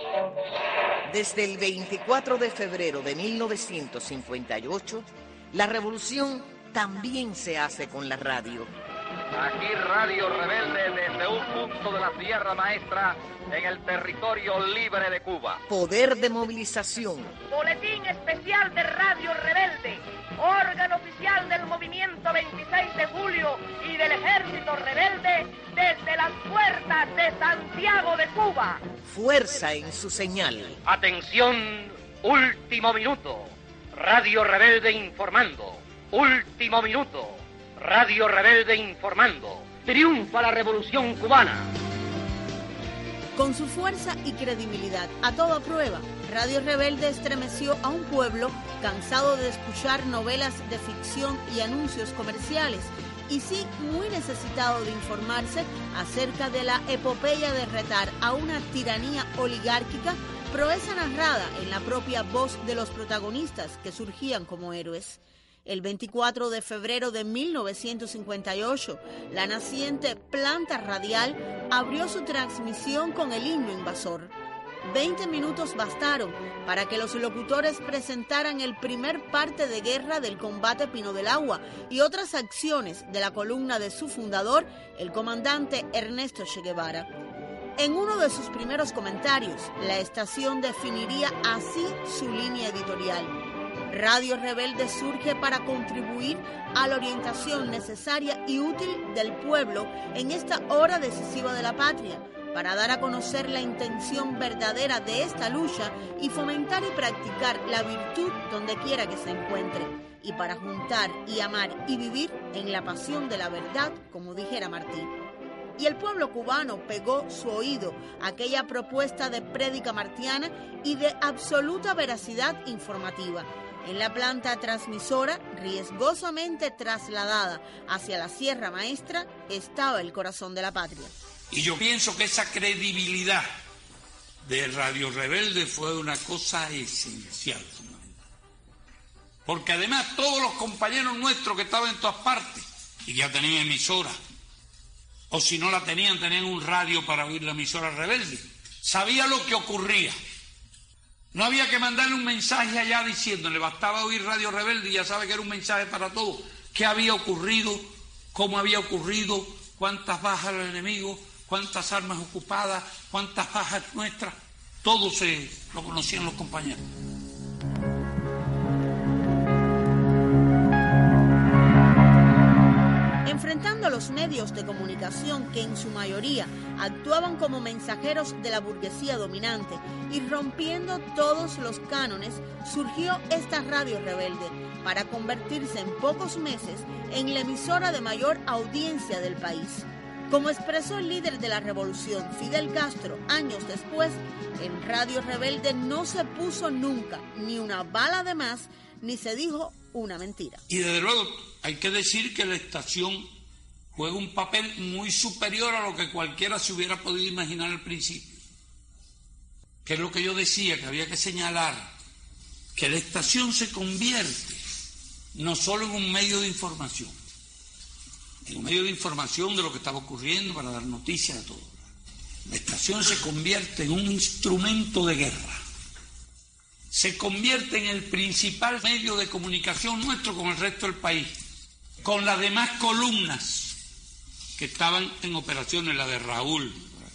Desde el 24 de febrero de 1958, la revolución también se hace con la radio. Aquí Radio Rebelde desde un punto de la Sierra Maestra en el territorio libre de Cuba. Poder de movilización. Boletín especial de Radio Rebelde, órgano oficial del movimiento 26 de julio y del Ejército Rebelde desde las puertas de Santiago de Cuba. Fuerza en su señal. Atención, último minuto. Radio Rebelde informando. Último minuto. Radio Rebelde informando. Triunfa la revolución cubana. Con su fuerza y credibilidad a toda prueba, Radio Rebelde estremeció a un pueblo cansado de escuchar novelas de ficción y anuncios comerciales, y sí muy necesitado de informarse acerca de la epopeya de retar a una tiranía oligárquica, proeza narrada en la propia voz de los protagonistas que surgían como héroes. El 24 de febrero de 1958, la naciente planta radial abrió su transmisión con el himno invasor. 20 minutos bastaron para que los locutores presentaran el primer parte de guerra del combate Pino del Agua y otras acciones de la columna de su fundador, el comandante Ernesto Che Guevara. En uno de sus primeros comentarios, la estación definiría así su línea editorial. Radio Rebelde surge para contribuir a la orientación necesaria y útil del pueblo en esta hora decisiva de la patria, para dar a conocer la intención verdadera de esta lucha y fomentar y practicar la virtud donde quiera que se encuentre, y para juntar y amar y vivir en la pasión de la verdad, como dijera Martí. Y el pueblo cubano pegó su oído a aquella propuesta de prédica martiana y de absoluta veracidad informativa. En la planta transmisora, riesgosamente trasladada hacia la Sierra Maestra, estaba el corazón de la patria. Y yo pienso que esa credibilidad de Radio Rebelde fue una cosa esencial, fundamental. Porque además todos los compañeros nuestros que estaban en todas partes y que ya tenían emisora, o si no la tenían, tenían un radio para oír la emisora Rebelde, sabían lo que ocurría. No había que mandarle un mensaje allá diciéndole, bastaba oír Radio Rebelde y ya sabe que era un mensaje para todos. ¿Qué había ocurrido? ¿Cómo había ocurrido? ¿Cuántas bajas del enemigo? ¿Cuántas armas ocupadas? ¿Cuántas bajas nuestras? Todo lo conocían los compañeros. Enfrentando a los medios de comunicación que en su mayoría actuaban como mensajeros de la burguesía dominante y rompiendo todos los cánones, surgió esta Radio Rebelde para convertirse en pocos meses en la emisora de mayor audiencia del país. Como expresó el líder de la revolución, Fidel Castro, años después, en Radio Rebelde no se puso nunca ni una bala de más, ni se dijo una mentira. Y desde luego hay que decir que la estación juega un papel muy superior a lo que cualquiera se hubiera podido imaginar al principio. Que es lo que yo decía, que había que señalar, que la estación se convierte no solo en un medio de información, en un medio de información de lo que estaba ocurriendo para dar noticias de todo. La estación se convierte en un instrumento de guerra. Se convierte en el principal medio de comunicación nuestro con el resto del país, con las demás columnas que estaban en operaciones, la de Raúl.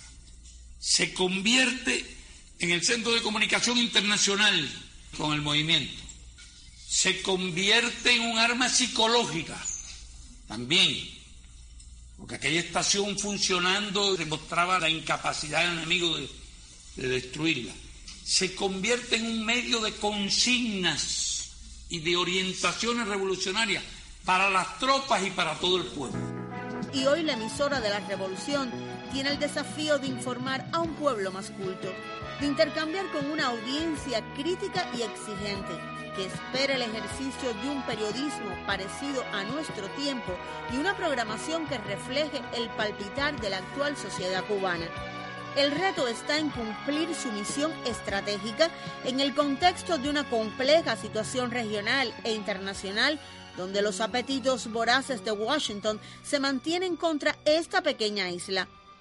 Se convierte en el centro de comunicación internacional con el movimiento. Se convierte en un arma psicológica también, porque aquella estación funcionando demostraba la incapacidad del enemigo de destruirla. Se convierte en un medio de consignas y de orientaciones revolucionarias para las tropas y para todo el pueblo. Y hoy la emisora de la revolución tiene el desafío de informar a un pueblo más culto, de intercambiar con una audiencia crítica y exigente, que espera el ejercicio de un periodismo parecido a nuestro tiempo y una programación que refleje el palpitar de la actual sociedad cubana. El reto está en cumplir su misión estratégica en el contexto de una compleja situación regional e internacional, donde los apetitos voraces de Washington se mantienen contra esta pequeña isla.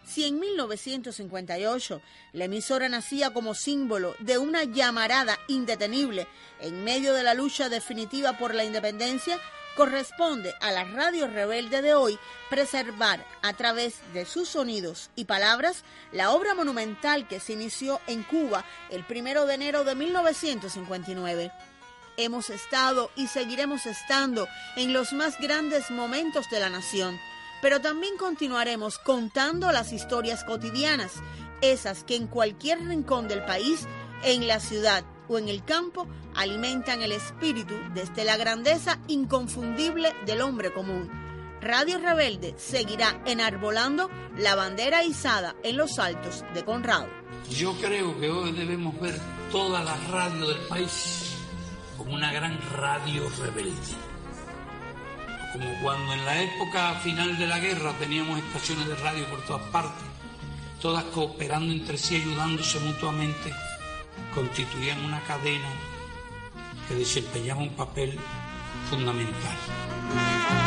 Si en 1958 la emisora nacía como símbolo de una llamarada indetenible en medio de la lucha definitiva por la independencia, corresponde a la Radio Rebelde de hoy preservar a través de sus sonidos y palabras la obra monumental que se inició en Cuba el 1 de enero de 1959. Hemos estado y seguiremos estando en los más grandes momentos de la nación, pero también continuaremos contando las historias cotidianas, esas que en cualquier rincón del país, en la ciudad o en el campo, alimentan el espíritu desde la grandeza inconfundible del hombre común. Radio Rebelde seguirá enarbolando la bandera izada en los altos de Conrado. Yo creo que hoy debemos ver toda la radio del país como una gran radio rebelde. Como cuando en la época final de la guerra teníamos estaciones de radio por todas partes, todas cooperando entre sí, ayudándose mutuamente, constituían una cadena que desempeñaba un papel fundamental.